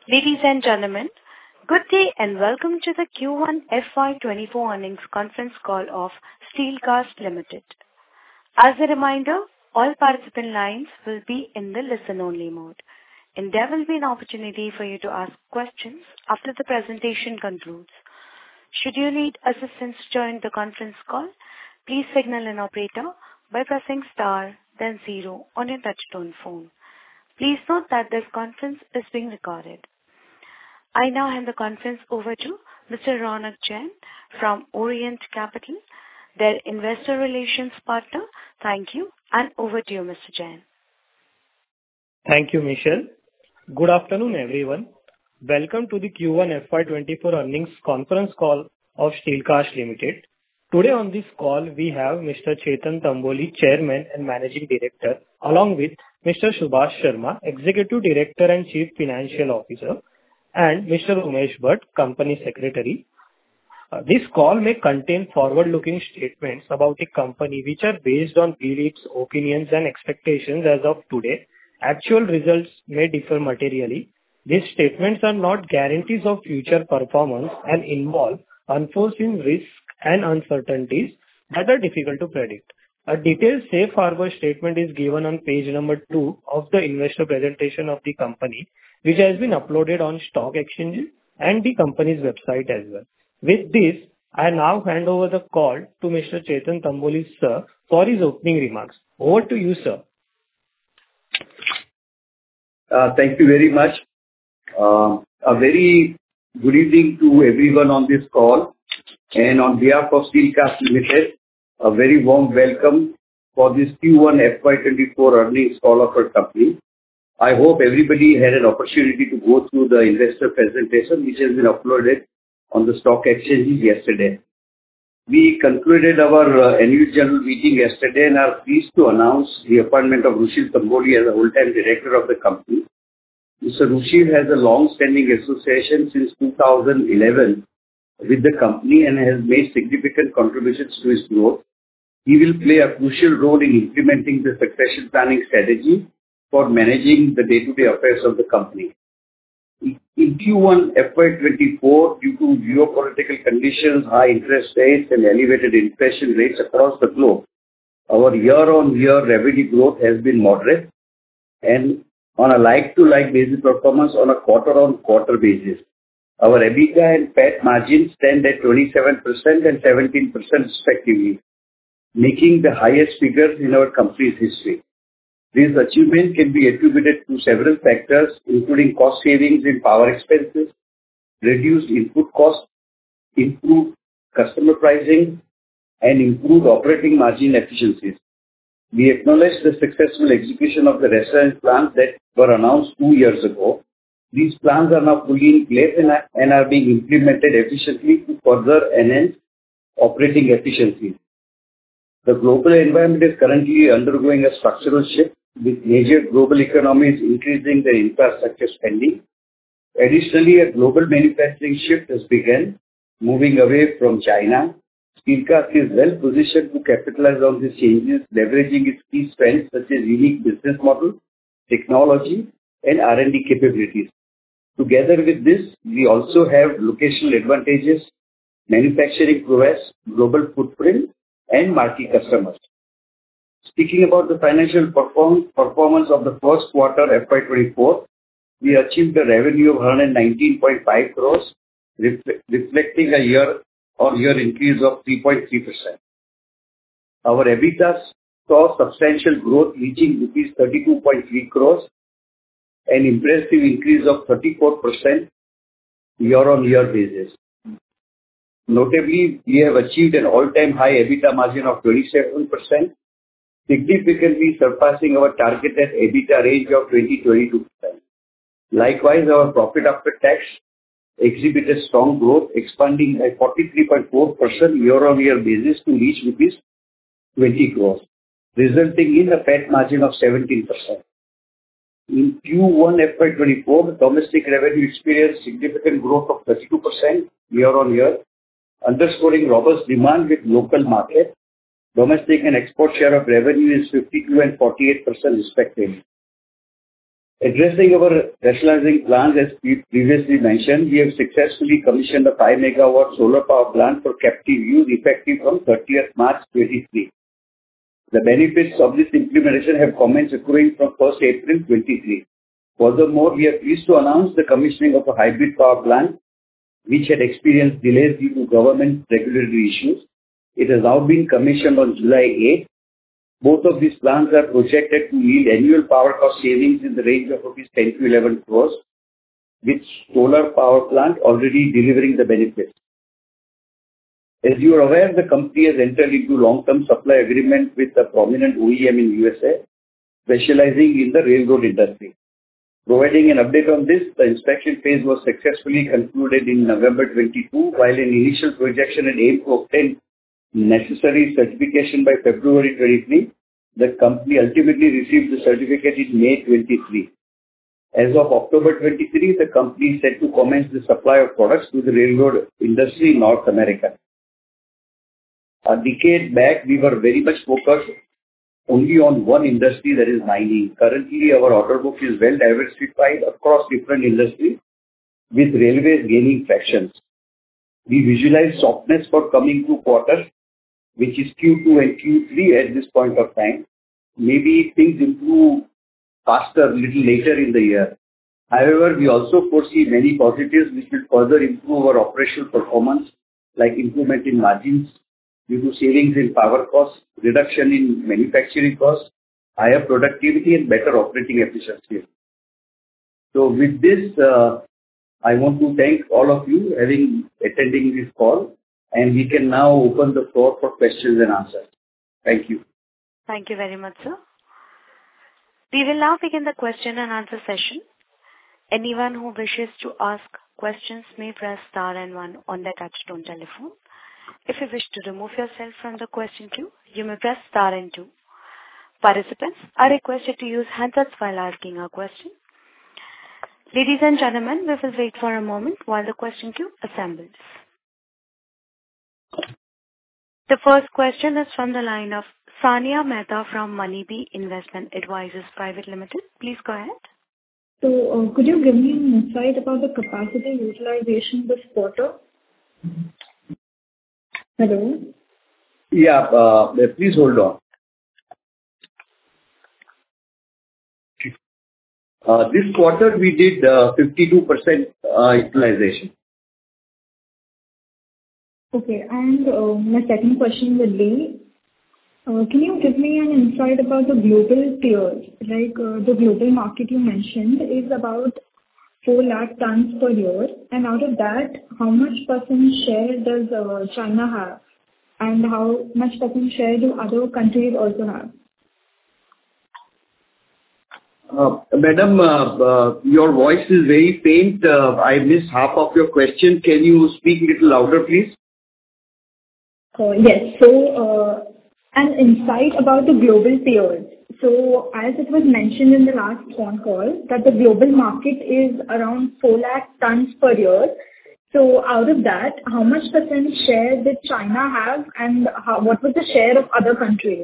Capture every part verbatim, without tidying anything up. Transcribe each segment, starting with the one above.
Ladies and gentlemen, good day and welcome to the Q one F Y twenty-four earnings conference call of Steelcast Limited. As a reminder, all participant lines will be in the listen-only mode, and there will be an opportunity for you to ask questions after the presentation concludes. Should you need assistance during the conference call, please signal an operator by pressing star, then zero on your touch-tone phone. Please note that this conference is being recorded. I now hand the conference over to Mister Ronak Jain from Orient Capital, their investor relations partner. Thank you, and over to you, Mister Jain. Thank you, Michelle. Good afternoon, everyone. Welcome to the Q one F Y twenty-four earnings conference call of Steelcast Limited. Today on this call, we have Mister Chetan Tamboli, Chairman and Managing Director, along with Mister Subhash Sharma, Executive Director and Chief Financial Officer, and Mister Umesh Bhatt, Company Secretary. Uh, this call may contain forward-looking statements about the company which are based on beliefs, opinions, and expectations as of today. Actual results may differ materially. These statements are not guarantees of future performance and involve unforeseen risks and uncertainties that are difficult to predict. A detailed safe harbor statement is given on page number two of the investor presentation of the company, which has been uploaded on stock exchanges and the company's website as well. With this, I now hand over the call to Mister Chetan Tamboli, sir, for his opening remarks. Over to you, sir. Uh, thank you very much. Uh, a very good evening to everyone on this call. And on behalf of Steelcast Limited, a very warm welcome for this Q one F Y twenty-four earnings call of our company. I hope everybody had an opportunity to go through the investor presentation which has been uploaded on the stock exchanges yesterday. We concluded our uh, annual general meeting yesterday and are pleased to announce the appointment of Rushil Tamboli as a whole-time director of the company. Mister Rushil has a long-standing association since two thousand eleven with the company and has made significant contributions to its growth. He will play a crucial role in implementing the succession planning strategy for managing the day-to-day affairs of the company. In Q one F Y twenty-four, due to geopolitical conditions, high interest rates, and elevated inflation rates across the globe, our year-on-year revenue growth has been moderate, and on a like-to-like basis performance on a quarter-on-quarter basis. Our EBITDA and P A T margins stand at twenty-seven percent and seventeen percent respectively, making the highest figures in our company's history. This achievement can be attributed to several factors, including cost savings in power expenses, reduced input costs, improved customer pricing, and improved operating margin efficiencies. We acknowledge the successful execution of the restaurant plans that were announced two years ago. These plans are now fully in place and are, and are being implemented efficiently to further enhance operating efficiencies. The global environment is currently undergoing a structural shift, with major global economies increasing their infrastructure spending. Additionally, a global manufacturing shift has begun, moving away from China. Steelcast is well positioned to capitalize on these changes, leveraging its key strengths such as unique business model, technology, and R and D capabilities. Together with this, we also have locational advantages, manufacturing prowess, global footprint, and marquee customers. Speaking about the financial perform performance of the first quarter F Y twenty-four, we achieved a revenue of one hundred nineteen point five crores, refle reflecting a year-on-year increase of three point three percent. Our EBITDA saw substantial growth, reaching rupees thirty-two point three crores, an impressive increase of thirty-four percent year-on-year basis. Notably, we have achieved an all-time high EBITDA margin of twenty-seven percent, significantly surpassing our targeted EBITDA range of twenty to twenty-two percent. Likewise, our profit after tax exhibited strong growth, expanding by forty-three point four percent year-on-year basis to reach rupees twenty crores, resulting in a P A T margin of seventeen percent. In Q one F Y twenty-four, the domestic revenue experienced significant growth of thirty-two percent year-on-year, underscoring robust demand with local market. Domestic and export share of revenue is fifty-two and forty-eight percent respectively. Addressing our rationalizing plans, as we previously mentioned, we have successfully commissioned a five megawatt solar power plant for captive use effective from thirtieth March twenty-three. The benefits of this implementation have commenced accruing from first April twenty-three. Furthermore, we are pleased to announce the commissioning of a hybrid power plant, which had experienced delays due to government regulatory issues. It has now been commissioned on July eighth. Both of these plants are projected to yield annual power cost savings in the range of rupees ten to eleven crores, with solar power plant already delivering the benefits. As you are aware, the company has entered into long-term supply agreement with a prominent O E M in U S A, specializing in the railroad industry. Providing an update on this, the inspection phase was successfully concluded in November twenty-two, while an initial projection had aimed to obtain necessary certification by February twenty-three. The company ultimately received the certificate in May twenty-three. As of October twenty-three, the company is set to commence the supply of products to the railroad industry in North America. A decade back, we were very much focused only on one industry, that is mining. Currently, our order book is well diversified across different industries, with railways gaining traction. We visualize softness for coming two quarters, which is Q two and Q three at this point of time. Maybe things improve faster a little later in the year. However, we also foresee many positives which will further improve our operational performance, like improvement in margins due to savings in power costs, reduction in manufacturing costs, higher productivity, and better operating efficiency. So with this, uh, I want to thank all of you having attending this call, and we can now open the floor for questions and answers. Thank you. Thank you very much, sir. We will now begin the question and answer session. Anyone who wishes to ask questions may press star and one on their touchtone telephone. If you wish to remove yourself from the question queue, you may press star and two. Participants are requested to use handsets while asking a question. Ladies and gentlemen, we will wait for a moment while the question queue assembles. The first question is from the line of Sania Mehta from Moneybee Investment Advisors Private Limited. Please go ahead. So, uh, could you give me an insight about the capacity utilization this quarter? Hello? Yeah, uh, please hold on. Uh, this quarter we did uh, fifty-two percent uh, utilization. Okay, and uh, my second question would be, uh, can you give me an insight about the global peers? Like uh, the global market you mentioned is about four lakh tons per year, and out of that, how much percent share does uh, China have, and how much percent share do other countries also have? Uh, Madam, uh, uh, your voice is very faint. Uh, I missed half of your question. Can you speak a little louder, please? Uh, yes. So, uh, an insight about the global peers. So, as it was mentioned in the last phone call, that the global market is around four lakh tons per year. So, out of that, how much percent share did China have, and how, what was the share of other countries?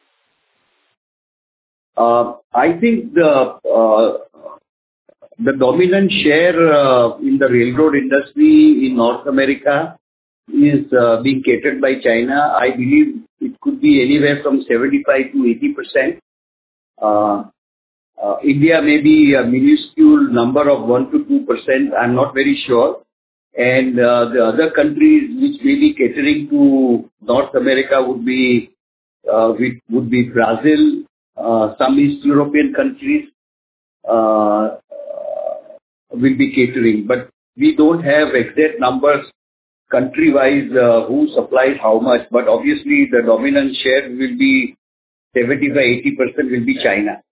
Uh, I think the uh, the dominant share uh, in the railroad industry in North America is uh, being catered by China. I believe it could be anywhere from seventy-five to eighty percent. Uh, uh, India may be a minuscule number of one to two percent. I'm not very sure. And uh, the other countries which may be catering to North America would be uh, would be Brazil, uh, some East European countries uh, will be catering. But we don't have exact numbers country-wise uh, who supplies how much. But obviously the dominant share will be seventy-five to eighty percent will be China.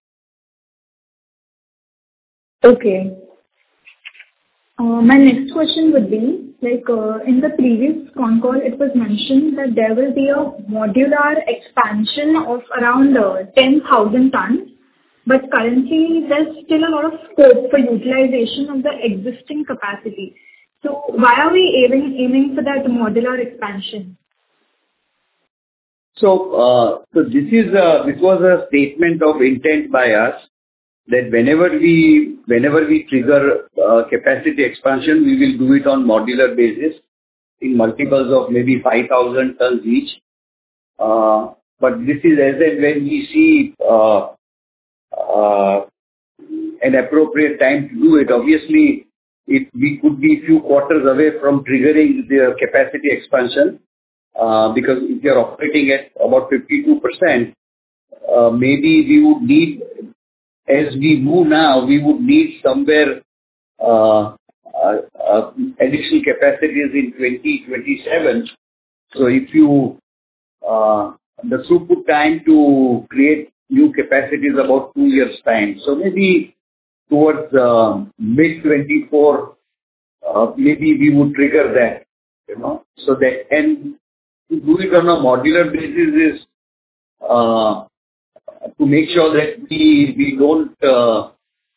Okay. Uh, my next question would be, like uh, in the previous con call, it was mentioned that there will be a modular expansion of around uh, ten thousand tons, but currently there's still a lot of scope for utilization of the existing capacity. So why are we aiming, aiming for that modular expansion? So, uh, so this is a, this was a statement of intent by us that whenever we whenever we trigger uh, capacity expansion, we will do it on modular basis in multiples of maybe five thousand tons each. Uh, But this is as and when we see uh, uh, an appropriate time to do it. Obviously, if we could be few quarters away from triggering the capacity expansion, uh, because if you're operating at about fifty-two percent, uh, maybe we would need, as we move now, we would need somewhere uh, uh, uh, additional capacities in twenty twenty-seven. So if you uh, the throughput time to create new capacity is about two years' time. So maybe towards uh, mid twenty-four, uh, maybe we would trigger that, you know. So that, and to do it on a modular basis is uh, to make sure that we we don't uh,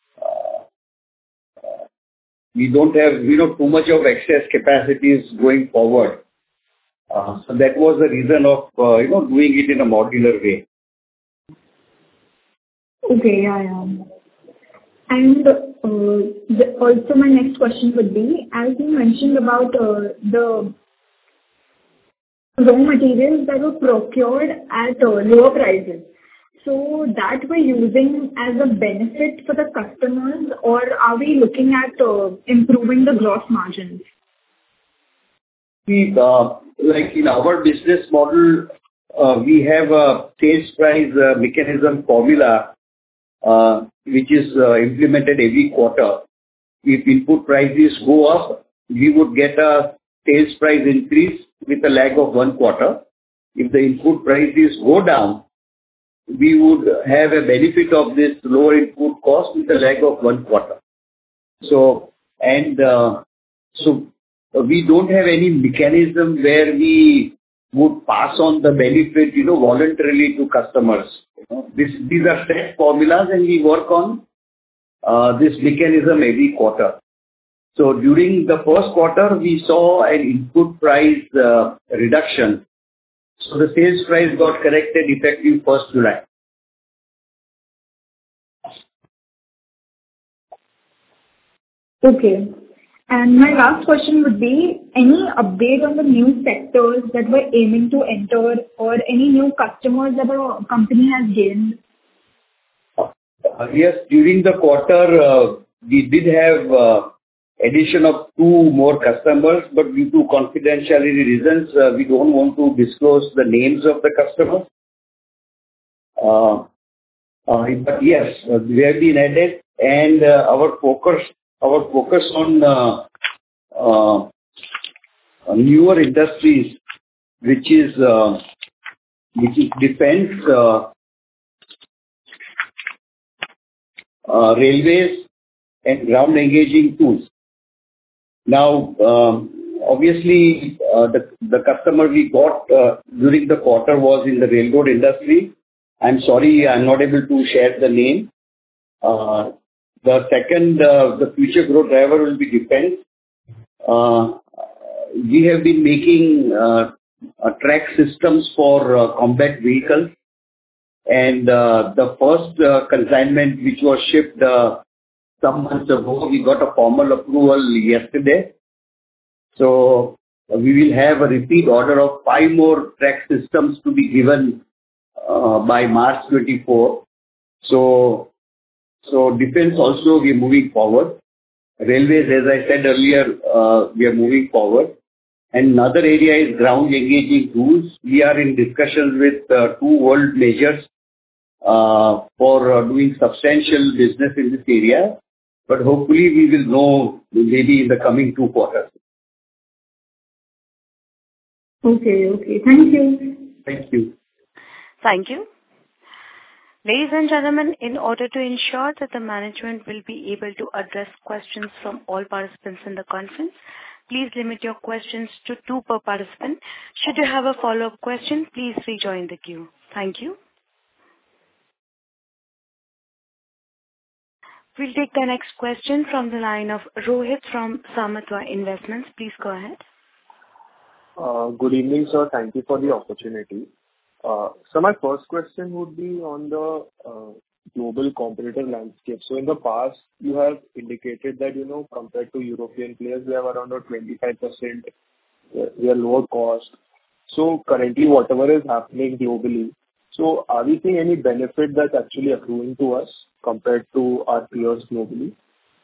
we don't have, you know, too much of excess capacities going forward. Uh, So that was the reason of, uh, you know, doing it in a modular way. Okay. Yeah, yeah. And uh, the- also my next question would be, as you mentioned about uh, the raw materials that were procured at uh, lower prices. So that we're using as a benefit for the customers, or are we looking at uh, improving the gross margins? See, uh, like in our business model, uh, we have a sales price uh, mechanism formula, uh, which is uh, implemented every quarter. If input prices go up, we would get a sales price increase with a lag of one quarter. If the input prices go down, we would have a benefit of this lower input cost with a lag of one quarter. So, and uh, so uh, we don't have any mechanism where we would pass on the benefit, you know, voluntarily to customers. You know, this, these are set formulas, and we work on uh, this mechanism every quarter. So during the first quarter, we saw an input price uh, reduction. So the sales price got corrected effective first July. Okay. And my last question would be, any update on the new sectors that we're aiming to enter, or any new customers that our company has gained? Uh, Yes, during the quarter, uh, we did have uh, addition of two more customers, but due to confidentiality reasons, uh, we don't want to disclose the names of the customers. Uh, uh, But yes, uh, we have been added, and uh, our focus our focus on uh, uh, newer industries, which is uh, which is defense, uh, uh, railways, and ground engaging tools. Now, um, obviously, uh, the the customer we got uh, during the quarter was in the railroad industry. I'm sorry, I'm not able to share the name. Uh, The second, uh, the future growth driver will be defense. Uh, We have been making uh, uh, track systems for uh, combat vehicles, and uh, the first uh, consignment, which was shipped uh, some months ago, we got a formal approval yesterday. So uh, we will have a repeat order of five more track systems to be given uh, by March twenty-four. So, so defense also we are moving forward. Railways, as I said earlier, uh, we are moving forward. And another area is ground engaging tools. We are in discussions with uh, two world majors uh, for uh, doing substantial business in this area. But hopefully we will know maybe in the coming two quarters. Okay, okay. Thank you. Thank you. Thank you. Ladies and gentlemen, in order to ensure that the management will be able to address questions from all participants in the conference, please limit your questions to two per participant. Should you have a follow-up question, please rejoin the queue. Thank you. We'll take the next question from the line of Rohit from Samatva Investments. Please go ahead. Uh, Good evening, sir. Thank you for the opportunity. Uh, So my first question would be on the uh, global competitor landscape. So in the past, you have indicated that, you know, compared to European players, we have around a twenty-five percent, uh, we are lower cost. So currently, whatever is happening globally, so are we seeing any benefit that's actually accruing to us compared to our peers globally?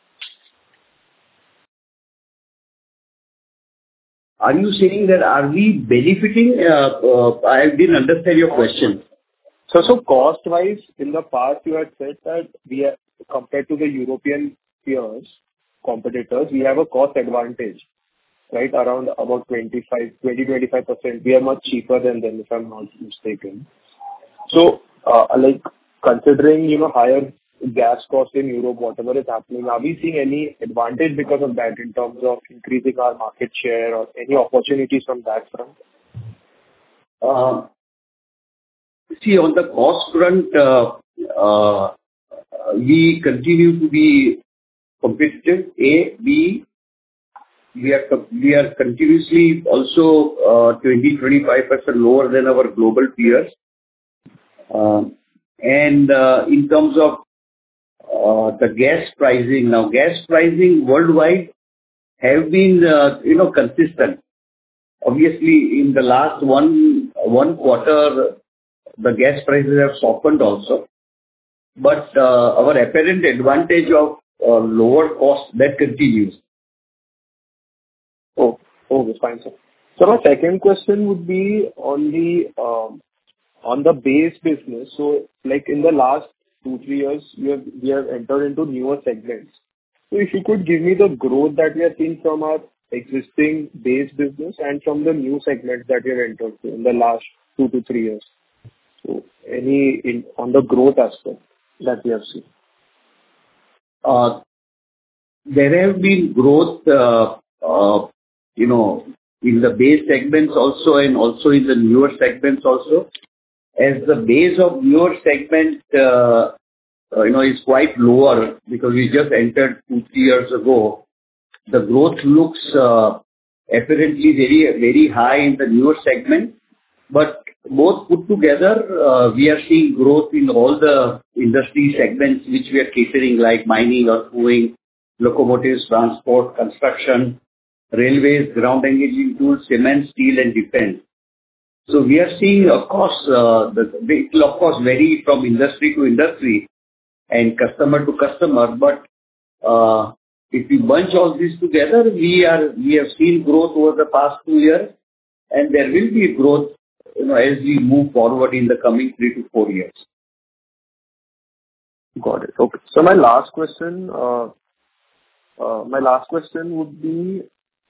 Are you saying that are we benefiting? Uh, uh, I didn't understand your question. So, so cost-wise, in the past, you had said that we are, compared to the European peers, competitors, we have a cost advantage, right? Around about twenty-five, twenty, twenty-five percent. We are much cheaper than them, if I'm not mistaken. So, uh, like, considering, you know, higher gas cost in Europe, whatever is happening, are we seeing any advantage because of that in terms of increasing our market share or any opportunities from that front? Uh, See, on the cost front, uh, uh, we continue to be competitive. A, B, we are co- we are continuously also uh, twenty to twenty-five percent lower than our global peers. Um, And uh, in terms of uh, the gas pricing, now, gas pricing worldwide have been, uh, you know, consistent. Obviously, in the last one one quarter, the gas prices have softened also. But uh, our apparent advantage of uh, lower cost, that continues. Oh, okay, fine, sir. So my second question would be on the um, on the base business. So, like in the last two, three years, we have we have entered into newer segments. So if you could give me the growth that we are seeing from our existing base business and from the new segments that we have entered in the last two to three years. So any in on the growth aspect that we have seen. Uh, There have been growth, uh, uh, you know, in the base segments also and also in the newer segments also. As the base of newer segment, uh, uh, you know, is quite lower because we just entered two, three years ago, the growth looks uh, apparently very, very high in the newer segment. But both put together, uh, we are seeing growth in all the industry segments which we are catering, like mining or moving, locomotives, transport, construction, railways, ground engaging tools, cement, steel, and defense. So we are seeing, of course, uh, the, it will of course vary from industry to industry and customer to customer, but uh, if we bunch all this together, we are we have seen growth over the past two years, and there will be growth, you know, as we move forward in the coming three to four years. Got it. Okay. So my last question, uh, uh, my last question would be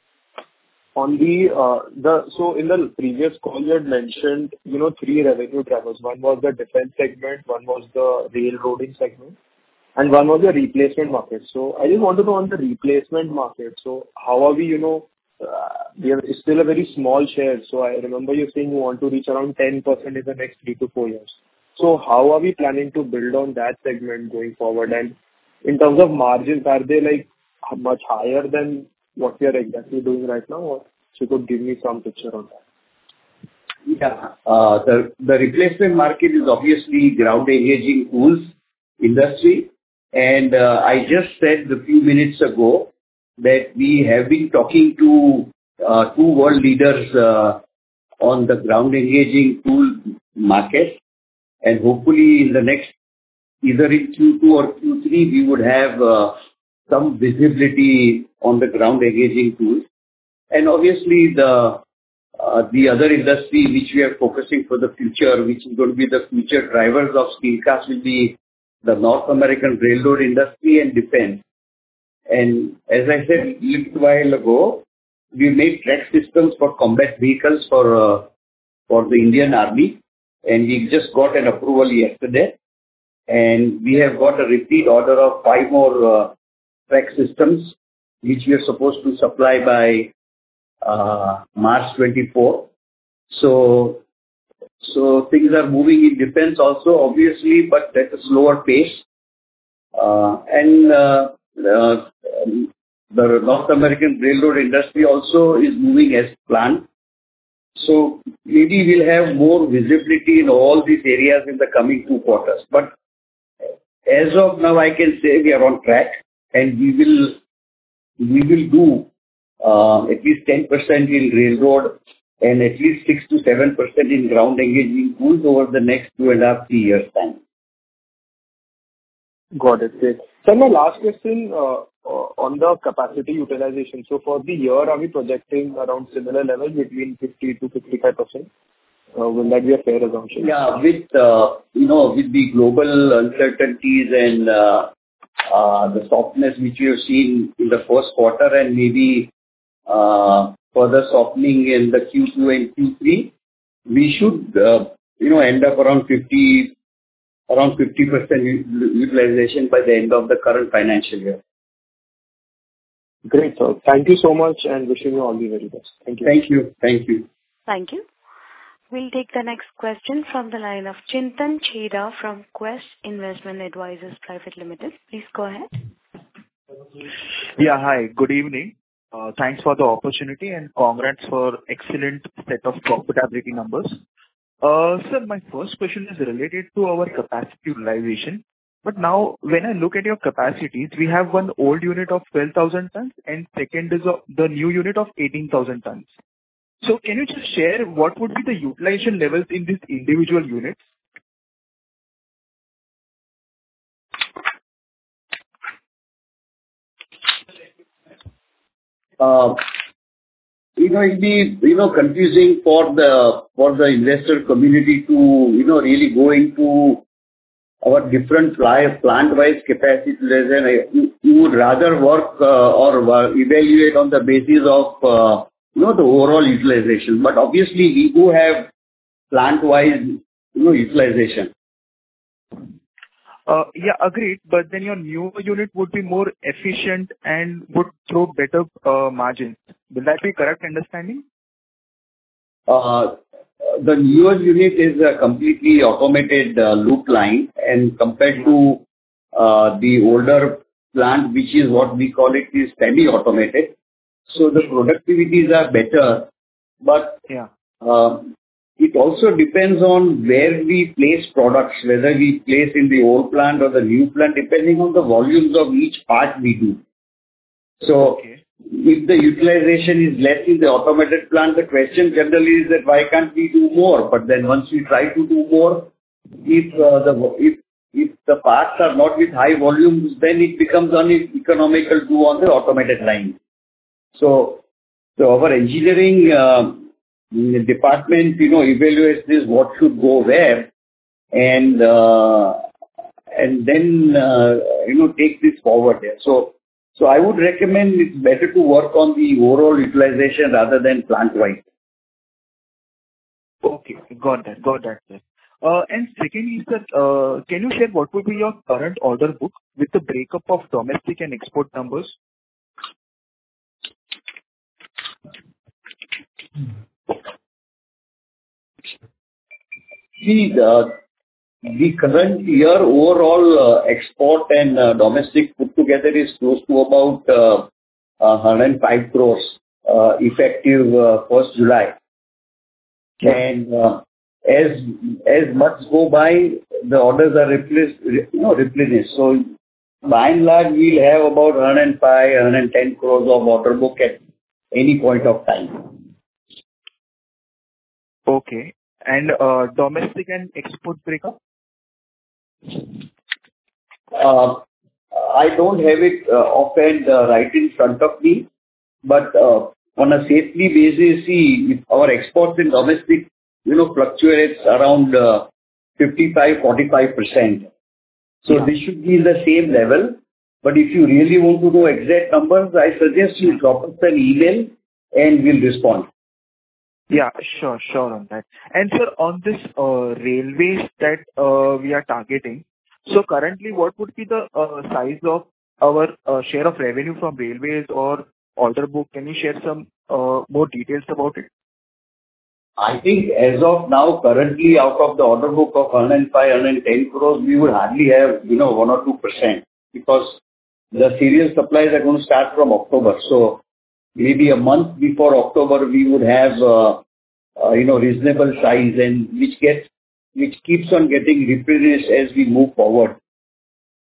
on the, uh, the so in the previous call, you had mentioned, you know, three revenue drivers. One was the defense segment, one was the railroading segment, and one was the replacement market. So I just want to know on the replacement market, so how are we, you know, uh, we are it's still a very small share. So I remember you saying you want to reach around ten percent in the next three to four years. So how are we planning to build on that segment going forward? And in terms of margins, are they like much higher than what we are exactly doing right now? Or so you could give me some picture on that. Yeah. Uh, The the replacement market is obviously ground engaging tools industry. And uh, I just said a few minutes ago that we have been talking to uh, two world leaders uh, on the ground engaging tool market. And hopefully in the next, either in Q two or Q three, we would have uh, some visibility on the ground engaging tools. And obviously the uh, the other industry which we are focusing for the future, which is going to be the future drivers of steel cast, will be the North American railroad industry and defense. And as I said a little while ago, we made track systems for combat vehicles for uh, for the Indian Army, and we just got an approval yesterday. And we have got a repeat order of five more uh, track systems, which we are supposed to supply by uh, March twenty-fourth. So, so things are moving in defense also, obviously, but at a slower pace. Uh, and uh, uh, um, the North American railroad industry also is moving as planned. So maybe we'll have more visibility in all these areas in the coming two quarters. But as of now, I can say we are on track, and we will we will do uh, at least ten percent in railroad and at least six to seven percent in ground engaging tools over the next two and a half, three years' time. Got it. Great. Sir, my last question uh, uh, on the capacity utilization. So for the year, are we projecting around similar levels between fifty to fifty-five percent? Uh, will that be a fair assumption? Yeah, with uh, you know, with the global uncertainties and uh, uh, the softness which we have seen in the first quarter and maybe uh, further softening in the Q two and Q three, we should uh, you know end up around fifty around fifty percent utilization by the end of the current financial year. Great, sir. Thank you so much and wishing you all the very best. Thank you. Thank you. Thank you. Thank you. We'll take the next question from the line of Chintan Chheda from Quest Investment Advisors Private Limited. Please go ahead. Yeah, hi. Good evening. Uh, thanks for the opportunity and congrats for excellent set of profitability numbers. Uh, Sir, my first question is related to our capacity utilization. But now, when I look at your capacities, we have one old unit of twelve thousand tons and second is of the new unit of eighteen thousand tons. So can you just share what would be the utilization levels in these individual units? Uh, You know, it'll be, you know, confusing for the, for the investor community to, you know, really go into our different plant-wise capacity utilization. You, you would rather work, uh, or uh, evaluate on the basis of, uh, you know, the overall utilization. But obviously, we do have plant-wise, you know, utilization. Uh, Yeah, agreed. But then your new unit would be more efficient and would throw better uh, margins. Will that be correct understanding? Uh, The newer unit is a completely automated uh, loop line, and compared to uh, the older plant, which is what we call it, is semi-automated. So the productivities are better, but Yeah. uh, it also depends on where we place products, whether we place in the old plant or the new plant, depending on the volumes of each part we do. So Okay. if the utilization is less in the automated plant, the question generally is that why can't we do more? But then once we try to do more, if uh, the if if the parts are not with high volumes, then it becomes uneconomical to do on the automated line. So, so our engineering uh, department, you know, evaluates this, what should go where, and uh, and then uh, you know take this forward there. So. So I would recommend it's better to work on the overall utilization rather than plant-wide. Okay. Got that. Got that, sir. Uh, And secondly, sir, uh, can you share what would be your current order book with the breakup of domestic and export numbers? See, the the current year overall uh, export and uh, domestic put together is close to about uh, one hundred five crores uh, effective uh, first July. Yeah. And uh, as as months go by, the orders are replaced, you know, replenished. So by and large, we'll have about one hundred five, one hundred ten crores of order book at any point of time. Okay. And uh, domestic and export breakup? Uh, I don't have it uh, offhand uh, right in front of me, but uh, on a safety basis, see, if our exports in domestic, you know, fluctuates around uh, fifty-five forty-five percent. So Yeah. this should be in the same level. But if you really want to know exact numbers, I suggest you drop us an email and we'll respond. Yeah, sure, sure on that. And sir, on this uh, railways that uh, we are targeting, so currently what would be the uh, size of our uh, share of revenue from railways or order book? Can you share some uh, more details about it? I think as of now, currently out of the order book of one hundred five, one hundred ten crores, we would hardly have, you know, one or two percent because the serial supplies are going to start from October. So maybe a month before October, we would have, uh, uh, you know, reasonable size and which gets, which keeps on getting replenished as we move forward.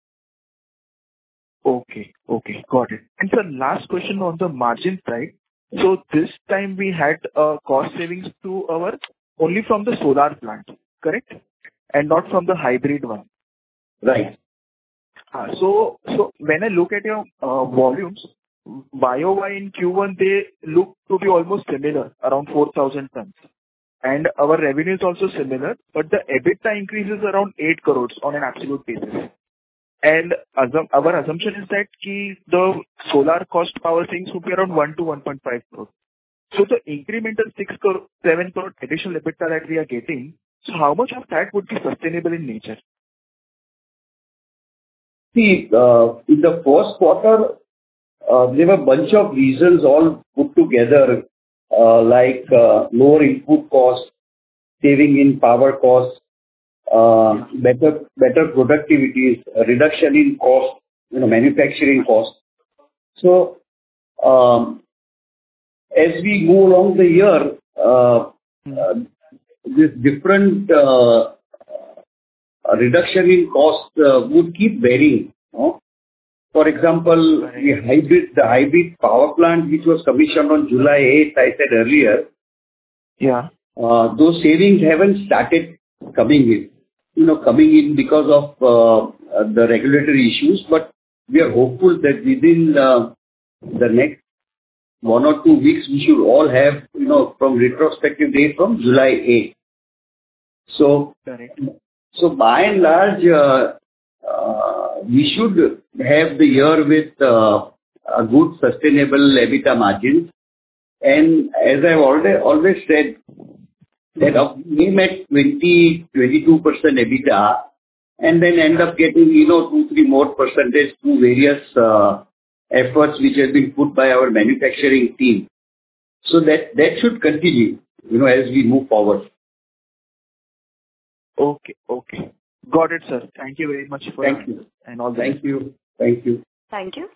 Okay. Okay. Got it. And sir, last question on the margin side. So this time we had uh, cost savings to our only from the solar plant, correct? And not from the hybrid one. Right. Uh, So so when I look at your uh, volumes, Y O Y in Q one, they look to be almost similar, around four thousand tons. And our revenue is also similar, but the EBITDA increases around eight crores on an absolute basis. And assum- our assumption is that ki the solar cost power things would be around one to one point five crore. So the incremental six crore, seven crore additional EBITDA that we are getting, so how much of that would be sustainable in nature? See, uh, in the first quarter, uh, there were a bunch of reasons all put together, uh, like uh, lower input costs, saving in power costs, uh, better better productivities, a reduction in cost, you know, manufacturing costs. So, um, as we move along the year, uh, uh, this different uh, reduction in cost uh, would keep varying, you know. For example, the hybrid, the hybrid power plant, which was commissioned on July eighth, I said earlier, Yeah. uh, those savings haven't started coming in, you know, coming in because of uh, uh, the regulatory issues. But we are hopeful that within uh, the next one or two weeks, we should all have, you know, from retrospective date from July eighth. So, Correct. so by and large, uh, uh, we should have the year with uh, a good sustainable EBITDA margin. And as I've already always said, that of aim at twenty to twenty-two percent EBITDA and then end up getting, you know, two, three more percentage through various uh, efforts which have been put by our manufacturing team. So that, that should continue, you know, as we move forward. Okay. Okay. Got it, sir. Thank you very much for Thank your you. answer and all the Thank best. you. Thank you. Thank you.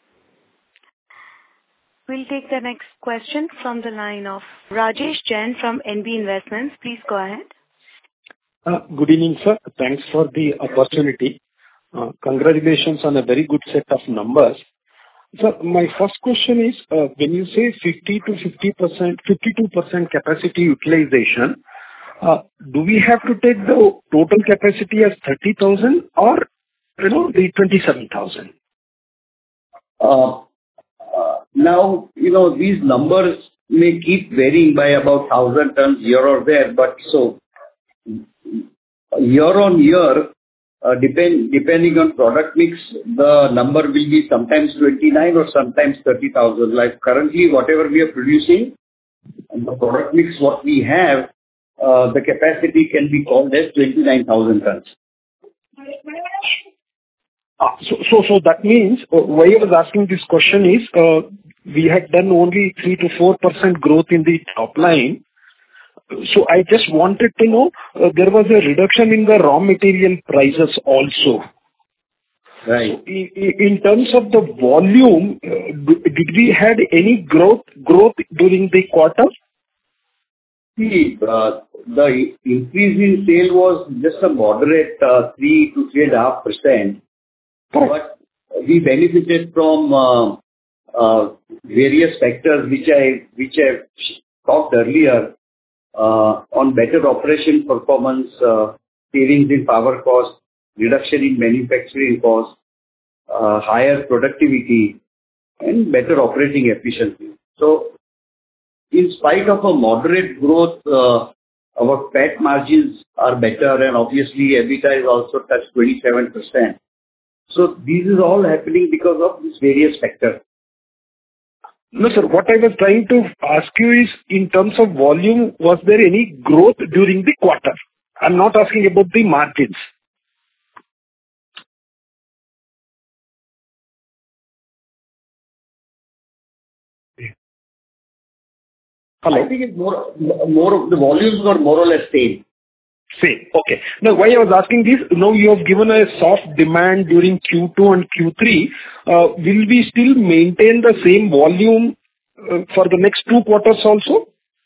We'll take the next question from the line of Rajesh Jain from N B Investments. Please go ahead. Uh, Good evening, sir. Thanks for the opportunity. Uh, Congratulations on a very good set of numbers. Sir, my first question is, uh, when you say fifty to fifty percent, fifty-two percent capacity utilization, uh, do we have to take the total capacity as thirty thousand or, you know, the twenty-seven thousand? Uh, uh, Now, you know, these numbers may keep varying by about one thousand tons here or there, but so year on year, uh, depend depending on product mix, the number will be sometimes twenty-nine or sometimes thirty thousand. Like currently, whatever we are producing, and the product mix what we have, uh, the capacity can be called as twenty-nine thousand tons. Ah, So so, so that means, uh, why I was asking this question is, uh, we had done only three to four percent growth in the top line. So I just wanted to know, uh, there was a reduction in the raw material prices also. Right. In in terms of the volume, uh, d- did we had any growth growth during the quarter? See, uh, the increase in sale was just a moderate uh, three to three point five percent. But we benefited from uh, uh, various factors which I which I talked earlier uh, on better operation performance, uh, savings in power cost, reduction in manufacturing cost, uh, higher productivity, and better operating efficiency. So, in spite of a moderate growth, uh, our P A T margins are better, and obviously EBITDA is also touched twenty-seven percent. So this is all happening because of these various factors. No, sir. What I was trying to ask you is, in terms of volume, was there any growth during the quarter? I'm not asking about the margins. Hello? I think it's more, more of the volumes were more or less same. Same. Okay. Now, why I was asking this, now you have given a soft demand during Q two and Q three. Uh, Will we still maintain the same volume uh, for the next two quarters also?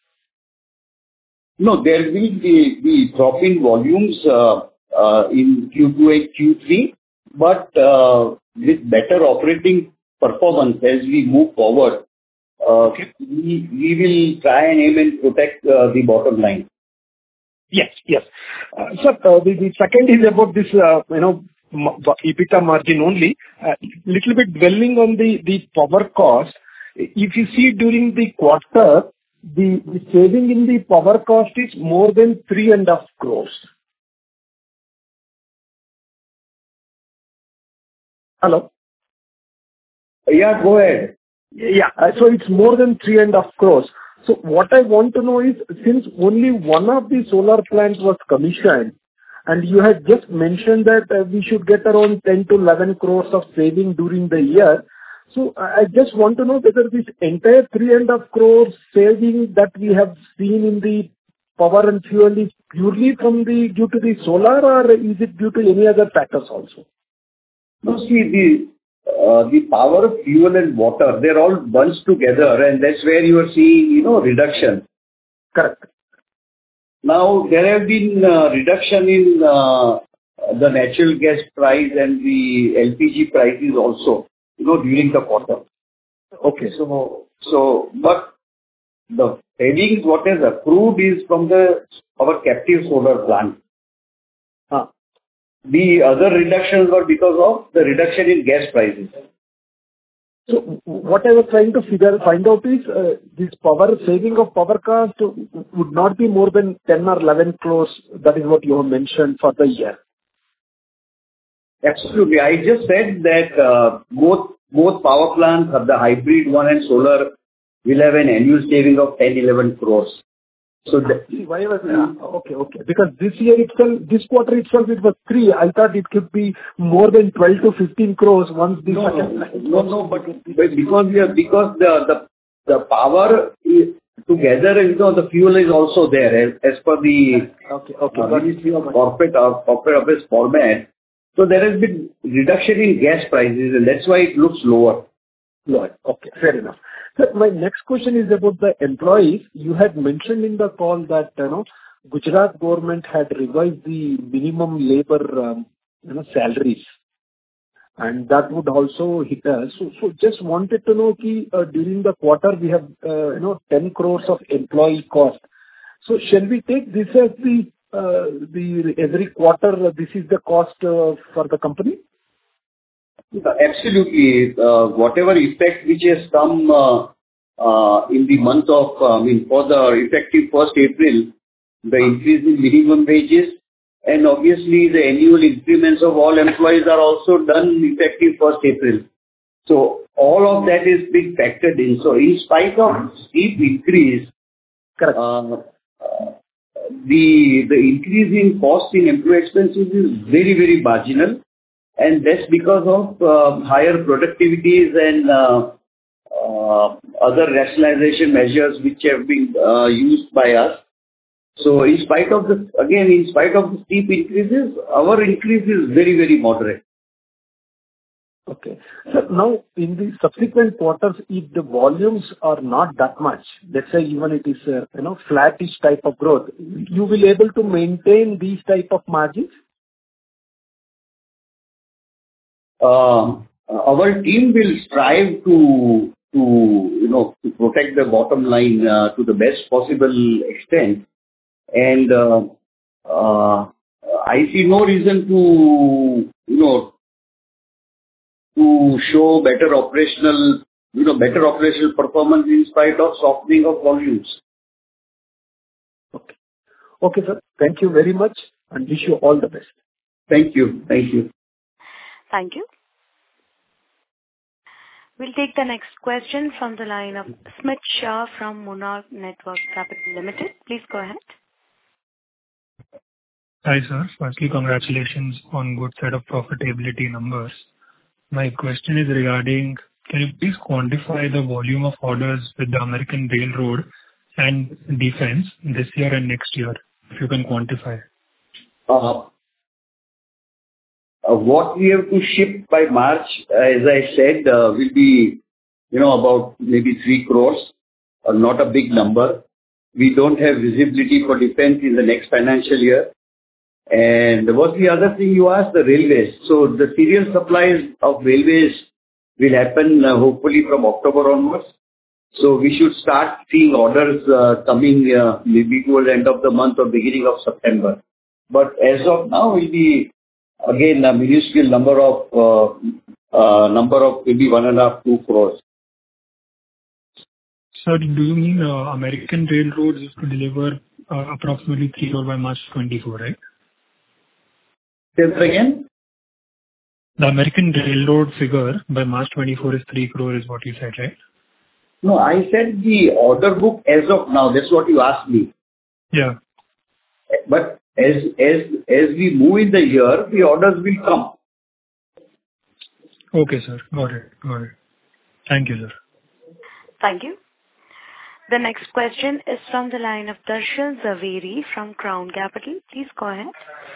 No, there will be the drop in volumes uh, uh, in Q two and Q three, But uh, with better operating performance as we move forward, uh, Okay. we we will try and aim and protect uh, the bottom line. Yes, yes. Uh, Sir, uh, the the second is about this, uh, you know, ma- ba- EBITDA margin only. Uh, Little bit dwelling on the the power cost. If you see during the quarter, the the saving in the power cost is more than three and a half crores. Hello? Yeah, go ahead. Yeah. uh, So it's more than three and a half crores. So what I want to know is, since only one of the solar plants was commissioned, and you had just mentioned that uh, we should get around ten to eleven crores of saving during the year. So I I just want to know whether this entire three and a half crores saving that we have seen in the power and fuel is purely from the due to the solar, or is it due to any other factors also? No, see, the uh, the power, fuel, and water, they're all bunched together, and that's where you are seeing, you know, reduction. Correct. Now, there have been uh, reduction in uh, the natural gas price and the L P G prices also, you know, during the quarter. Okay. So, so, but the savings, what is accrued is from the our captive solar plant. Ah. The other reductions were because of the reduction in gas prices. So what I was trying to figure, find out is, uh, this power, saving of power cost would not be more than ten or eleven crores. That is what you have mentioned for the year. Absolutely. I just said that uh, both both power plants, the hybrid one and solar, will have an annual saving of ten eleven crores. So the, See, why was... ah, Okay, okay. Because this year itself, this quarter itself, it was three. I thought it could be more than twelve to fifteen crores once the no, second... no, no, but, but because we are, because the the the power is together, you know, the fuel is also there as, as per the Okay, okay. uh, got it. Ministry of Corporate uh, Corporate Affairs format. So there has been reduction in gas prices, and that's why it looks lower. Right. Okay, fair enough. Sir, my next question is about the employees. You had mentioned in the call that, you know, Gujarat government had revised the minimum labor, um, you know, salaries, and that would also hit us. So, so just wanted to know, ki, uh, during the quarter, we have, uh, you know, ten crores of employee cost. So shall we take this as the, uh, the every quarter, uh, this is the cost, uh, for the company? Absolutely. Uh, Whatever effect which has come uh, uh, in the month of, uh, I mean, for the effective first April, the increase in minimum wages, and obviously the annual increments of all employees are also done effective first April. So all of that is being factored in. So in spite of steep increase, Correct. uh, uh, the the increase in cost in employee expenses is very, very marginal. And that's because of uh, higher productivities and uh, uh, other rationalization measures which have been uh, used by us. So in spite of the, again, in spite of the steep increases, our increase is very, very moderate. Okay. So now, in the subsequent quarters, if the volumes are not that much, let's say even it is, uh, you know, flattish type of growth, you will able to maintain these type of margins? Um, Our team will strive to, to you know, to protect the bottom line uh, to the best possible extent. And uh, uh, I see no reason to, you know, to show better operational, you know, better operational performance in spite of softening of volumes. Okay. Okay, sir. Thank you very much, and wish you all the best. Thank you. Thank you. Thank you. We'll take the next question from the line of Smith Shah from Monarch Networth Capital Limited. Please go ahead. Hi, sir. Firstly, congratulations on good set of profitability numbers. My question is regarding, can you please quantify the volume of orders with the American Railroad and Defense this year and next year, if you can quantify? Uh, uh, What we have to ship by March, uh, as I said, uh, will be, you know, about maybe three crores, uh, not a big number. We don't have visibility for defense in the next financial year. And what's the other thing you asked? The railways. So the serial supplies of railways will happen uh, hopefully from October onwards. So we should start seeing orders uh, coming uh, maybe towards the end of the month or beginning of September. But as of now, will be again a minuscule number of uh, uh, number of maybe one and a half two crores. Sir, do you mean uh, American Railroads is to deliver uh, approximately three crore by March twenty-four, right? Say that again? The American Railroad figure by March twenty-four is three crore is what you said, right? No, I said the order book as of now. That's what you asked me. Yeah. But as as as we move in the year, the orders will come. Okay, sir. Got it. Got it. Thank you, sir. Thank you. The next question is from the line of Darshil Zaveri from Crown Capital. Please go ahead.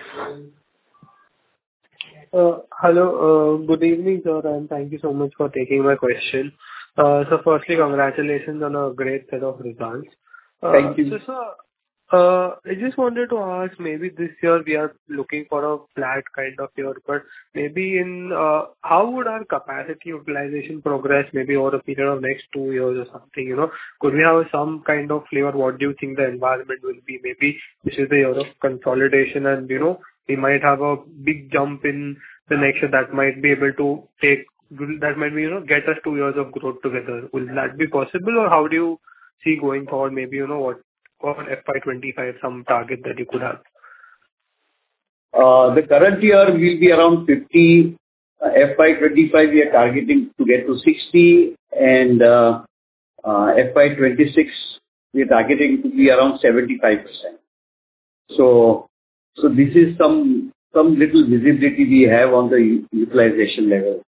Uh, Hello. uh, Good evening, sir, and thank you so much for taking my question. Uh, So firstly, congratulations on a great set of results. Uh, Thank you. So, sir, uh, I just wanted to ask, maybe this year we are looking for a flat kind of year, but maybe in uh, how would our capacity utilization progress maybe over a period of next two years or something, you know? Could we have some kind of flavor? What do you think the environment will be? Maybe this is the year of consolidation and, you know, we might have a big jump in the next year that might be able to take, that might be, you know, get us two years of growth together. Will that be possible, or how do you see going forward? Maybe, you know, what, for F Y twenty-five, some target that you could have? Uh, The current year will be around fifty. Uh, F Y twenty-five, we are targeting to get to sixty, and uh, uh, F Y twenty-six, we are targeting to be around seventy-five percent. So, so this is some some little visibility we have on the u- utilization level.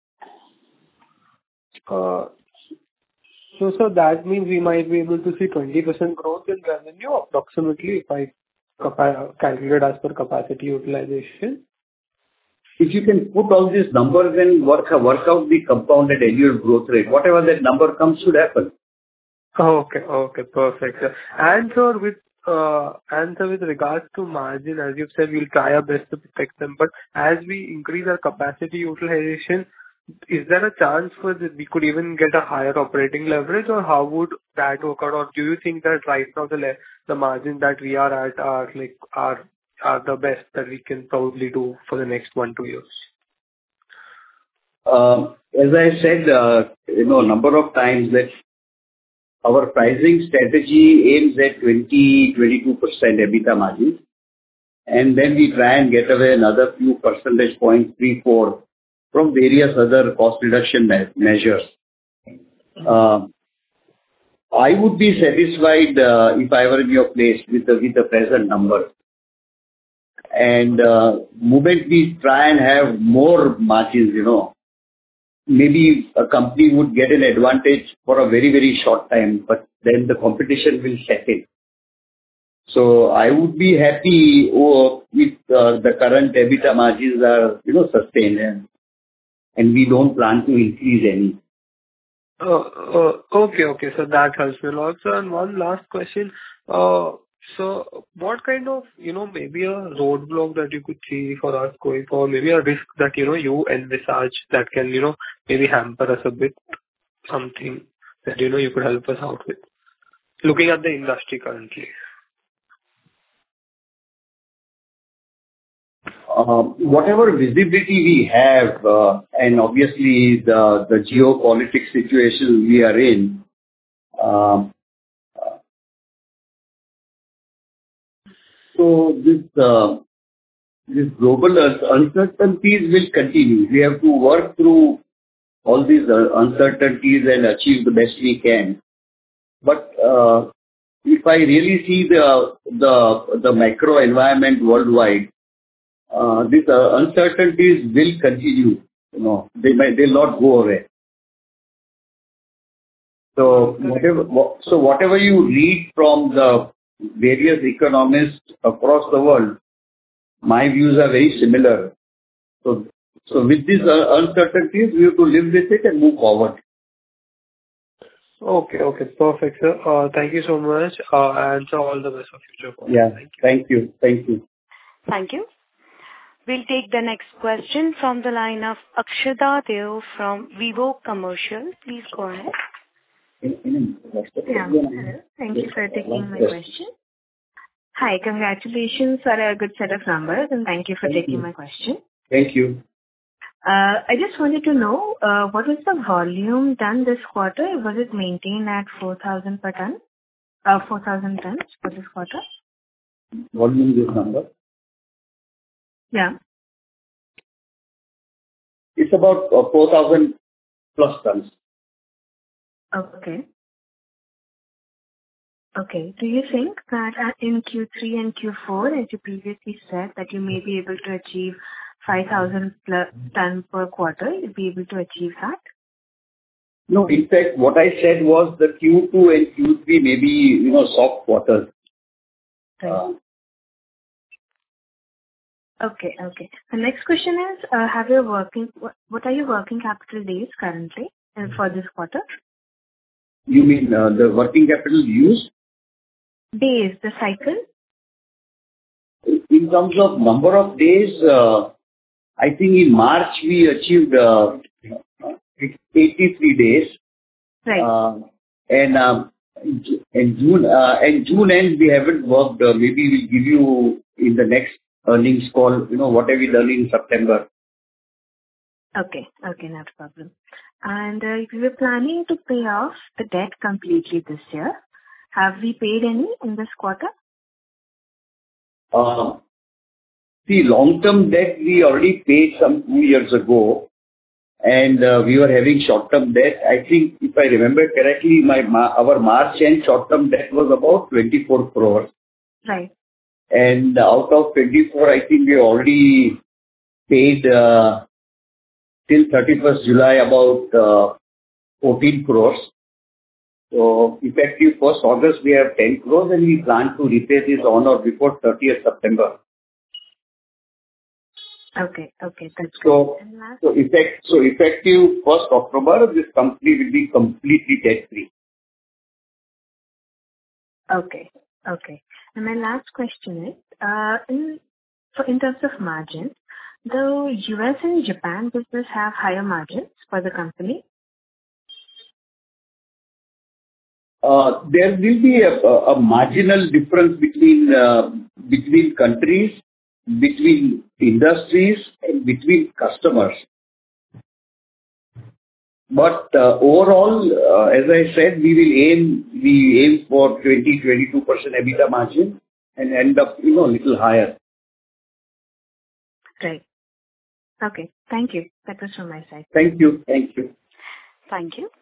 Uh, So, so that means we might be able to see twenty percent growth in revenue approximately if I capa- calculate as per capacity utilization. If you can put all these numbers and work work out the compounded annual growth rate, whatever that number comes should happen. Okay. Okay, perfect, sir. And sir, with uh, and sir, with regards to margin, as you've said, we'll try our best to protect them, but as we increase our capacity utilization, is there a chance for that we could even get a higher operating leverage, or how would that work out? Or do you think that right now the le- the margin that we are at are like are are the best that we can probably do for the next one, two years? Um, As I said, uh, you know, a number of times that our pricing strategy aims at twenty to twenty-two percent EBITDA margin, and then we try and get away another few percentage points, three, four, from various other cost reduction me- measures. Uh, I would be satisfied uh, if I were in your place with the with the present number. And uh, moment we try and have more margins, you know, maybe a company would get an advantage for a very, very short time, but then the competition will set in. So I would be happy oh, if uh, the current EBITDA margins are, you know, sustained, and and we don't plan to increase any. Uh, uh, Okay, okay. So that helps me a lot, sir. And one last question. Uh, So what kind of, you know, maybe a roadblock that you could see for us going forward, maybe a risk that, you know, you envisage that can, you know, maybe hamper us a bit, something that, you know, you could help us out with, looking at the industry currently? Uh, Whatever visibility we have, uh, and obviously the the geopolitics situation we are in, um, so this uh, this global un- uncertainties will continue. We have to work through all these uh, uncertainties and achieve the best we can. But uh, if I really see the the the macro environment worldwide, uh, these uh, uncertainties will continue. You know, they might they'll not go away. So whatever wha- so whatever you read from the various economists across the world, my views are very similar. So so with these uh, uncertainties, we have to live with it and move forward. Okay, okay. Perfect, sir. Uh, Thank you so much, uh, and so all the best for future. Yeah. Thank you. Thank you. Thank you. Thank you. We'll take the next question from the line of Akshada Deo from Vivo Commercial. Please go ahead. Yeah. Hello. Thank you for taking my question. Hi. Congratulations for a good set of numbers, and thank you for taking my question. Thank you. Uh, I just wanted to know, uh, what was the volume done this quarter? Was it maintained at four thousand per ton? Uh, four thousand tons for this quarter? Volume this number? Yeah. It's about uh, four thousand plus tons. Okay. Okay. Do you think that uh, in Q three and Q four, as you previously said, that you may be able to achieve five thousand ton per quarter, you'll be able to achieve that? No, in fact, what I said was the Q two and Q three may be, you know, soft quarters. Right. Uh, Okay, okay. The next question is, uh, have your working, what, what are your working capital days currently and for this quarter? You mean uh, the working capital used? Days, the cycle? In terms of number of days, uh, I think in March we achieved uh, eighty-three days. Right. Uh, and um, in June uh, and June end we haven't worked. Uh, maybe we'll give you in the next earnings call, you know, what have we done in September. Okay, okay, not a problem. And uh, if you were planning to pay off the debt completely this year, have we paid any in this quarter? Uh, see, long-term debt we already paid some two years ago, and uh, we were having short-term debt. I think, if I remember correctly, my our March end short-term debt was about twenty-four crores. Right. And out of twenty-four, I think we already paid uh, till thirty-first July about uh, fourteen crores. So effective first August, we have ten crores, and we plan to repay this on or before thirtieth September. Okay, okay, that's So, good. And last, so effect, so effective first October, this company will be completely debt-free. okay, okay. And my last question is, uh, in so in terms of margins, the U S and Japan business have higher margins for the company. Uh, There will be a a- a marginal difference between uh, between countries, between industries, and between customers. But uh, overall, uh, as I said, we will aim we aim for twenty to twenty-two percent EBITDA margin and end up, you know, a little higher. Right. Okay. Thank you. That was from my side. Thank you. Thank you. Thank you.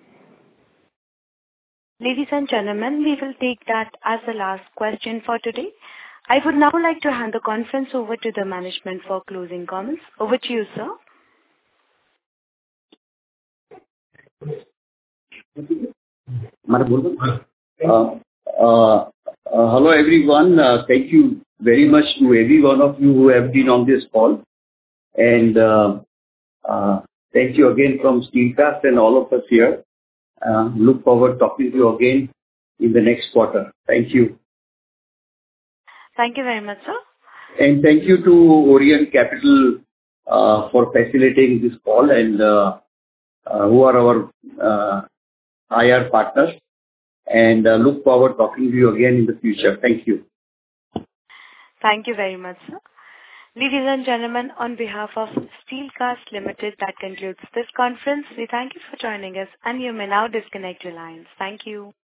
Ladies and gentlemen, we will take that as the last question for today. I would now like to hand the conference over to the management for closing comments. Over to you, sir. Uh, uh, uh, Hello, everyone. Uh, Thank you very much to every one of you who have been on this call. And uh, uh, thank you again from Steelcast and all of us here. Uh, Look forward to talking to you again in the next quarter. Thank you. Thank you very much, sir. And thank you to Orient Capital uh, for facilitating this call and uh, uh, who are our uh, I R partners. And uh, look forward to talking to you again in the future. Thank you. Thank you very much, sir. Ladies and gentlemen, on behalf of Steelcast Limited, that concludes this conference. We thank you for joining us, and you may now disconnect your lines. Thank you.